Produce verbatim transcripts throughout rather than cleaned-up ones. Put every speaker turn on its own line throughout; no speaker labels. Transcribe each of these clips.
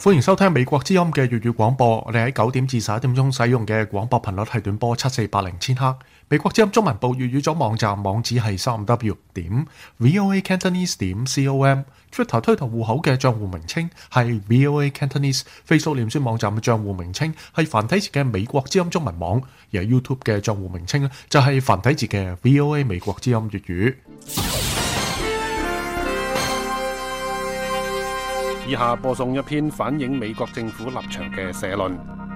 歡迎收聽美國之音嘅粵語廣播。我哋喺九點至十一點鐘使用嘅廣播頻率係短波七四八零千赫。美國之音中文部粵語組網站網址係三 w 點 voa cantonese 點 com。Twitter 推特戶口嘅賬戶名稱係 voa cantonese。Facebook 臉書網站嘅賬戶名稱係繁體字嘅美國之音中文網，而 YouTube 嘅賬戶名稱就係繁體字嘅 voa 美國之音粵語。
以下播送一篇反映美國政府立場嘅社論。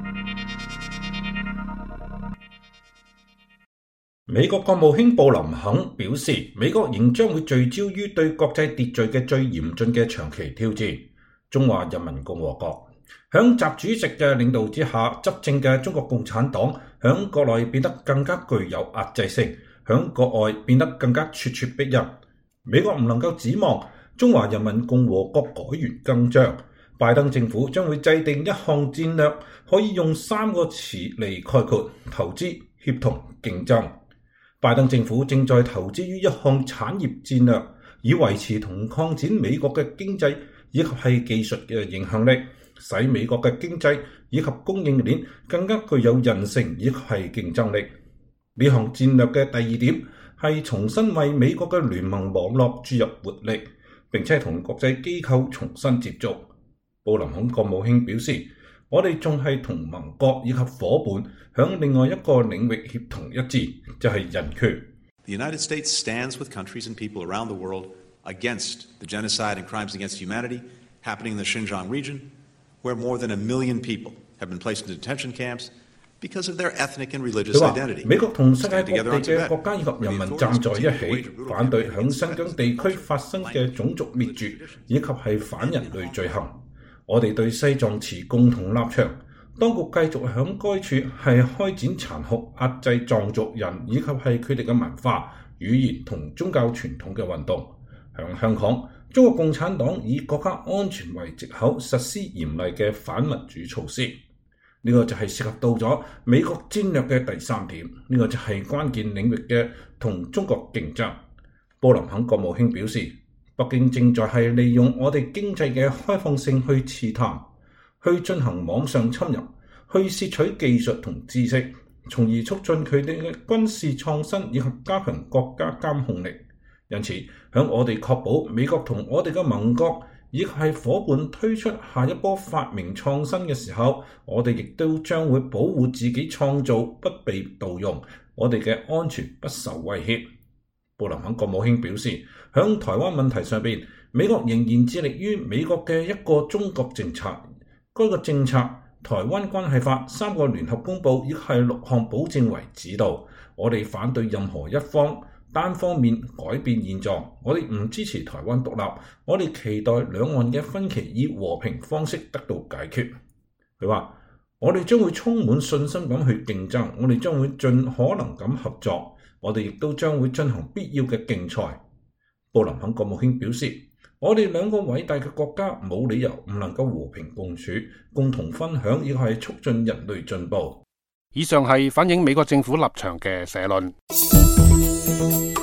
美國國務卿布林肯表示，美國仍將會聚焦於對國際秩序嘅最嚴峻嘅長期挑戰——中華人民共和國。響習主席嘅領導之下，執政嘅中國共產黨響國內變得更加具有壓制性，響國外變得更加咄咄逼人。美國唔能夠指望中華人民共和國改弦更張。拜登政府將會制定一項戰略，可以用三個詞嚟概括：投資、協同、競爭。拜登政府正在投資於一項產業戰略，以維持同擴展美國嘅經濟以及係技術嘅影響力，使美國嘅經濟以及供應鏈更加具有韌性以及係競爭力。呢項戰略嘅第二點係重新為美國嘅聯盟網絡注入活力，並且同國際機構重新接觸。布林肯國務卿表示，我哋仲係同盟國以及夥伴響另外一個領域協同一致，就係人權。
The United States stands with countries and people around the world against the genocide and crimes against humanity happening in the Xinjiang region, where more than a million people have been placed into detention camps because of their ethnic and religious identity.
美國同世界各地嘅國家以及人民站在一起，反對響新疆地區發生嘅種族滅絕以及係反人類罪行。我哋對西藏持共同立場，當局繼續響該處係開展殘酷壓制藏族人以及係佢哋嘅文化、語言同宗教傳統嘅運動。響香港，中國共產黨以國家安全為藉口實施嚴厲嘅反民主措施。呢個就係涉及到咗美國戰略嘅第三點，呢個就係關鍵領域嘅同中國競爭。布林肯國務卿表示，北京正在係利用我哋經濟嘅開放性去刺探，去進行網上侵入，去竊取技術同知識，從而促進佢哋嘅軍事創新以及加強國家監控力。因此，響我哋確保美國同我哋嘅盟國以及係夥伴推出下一波發明創新嘅時候，我哋亦都將會保護自己創造不被盜用，我哋嘅安全不受威脅。布林肯國務卿表示，響台灣問題上邊，美國仍然致力於美國嘅一個中國政策。該個政策《台灣關係法》三個聯合公報以及係六項保證為指導。我哋反對任何一方單方面改變現狀，我哋唔支持台灣獨立，我哋期待兩岸嘅分歧以和平方式得到解決。佢話：我哋將會充滿信心咁去競爭，我哋將會盡可能咁合作，我哋亦都將會進行必要嘅競賽。布林肯國務卿表示，我哋兩個偉大嘅國家冇理由唔能夠和平共處，共同分享亦係促進人類進步。
以上係反映美國政府立場嘅社論。